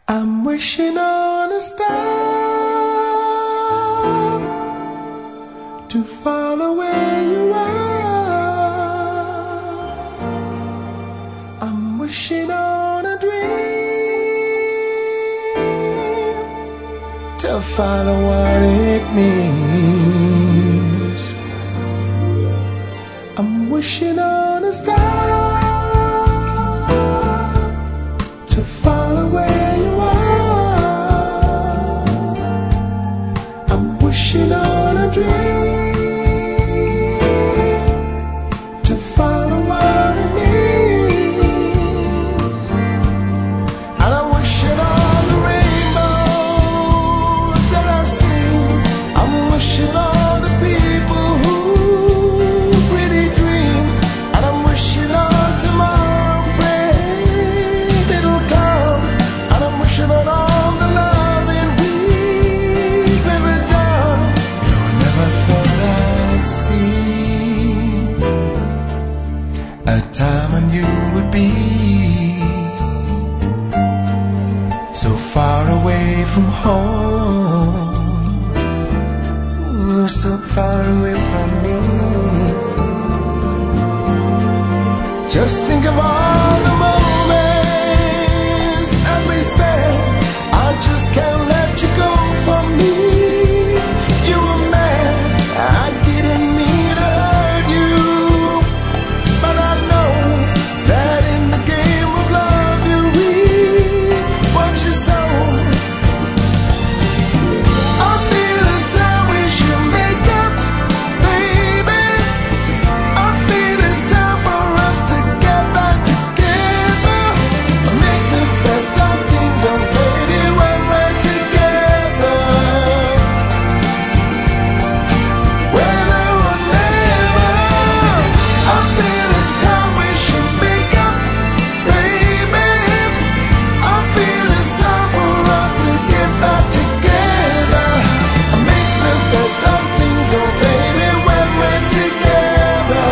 I'm wishing on a star to follow where you are. I'm wishing on a dream to follow what it means. I'm wishing on a star to follow where you are. I'm wishing on a dream to follow what it means. And I'm wishing on the rainbows that I've seen. I'm wishing on the people who really dream. And I'm wishing on tomorrow, praying it'll come. And I'm wishing on all the loving we've ever done. You know, I never thought I'd see a time when you would be so far away from home, so far away from me. Just think of all the moments that we spent. I just can't let you go from me. You were mad, I didn't mean to hurt you, but I know that in the game of love you reap what you sow. I feel it's time we should make up, baby. I feel it's time for us to get back together. Make the best of things, oh baby, when we're together. Whether or never, I feel it's time we should make up, baby. I feel it's time for us to get back together. Make the best of things, oh baby, when we're together.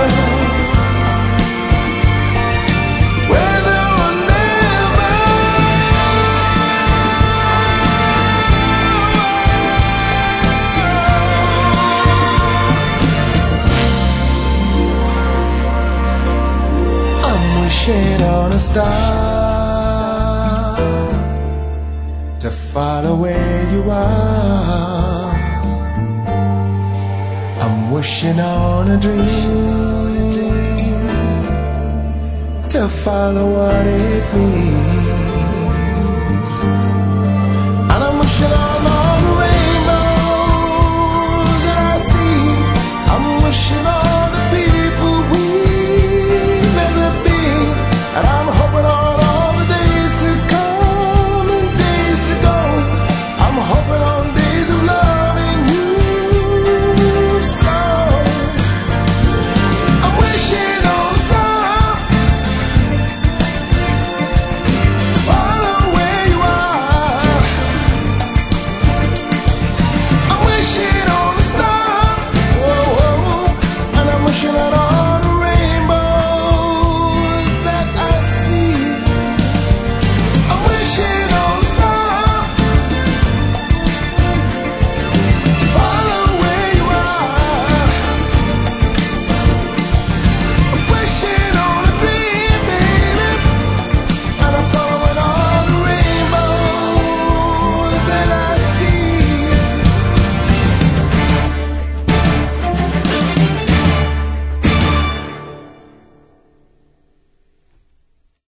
Whether or never, I'm wishing on a star to follow where you are. I'm wishing on a dream to follow what it means.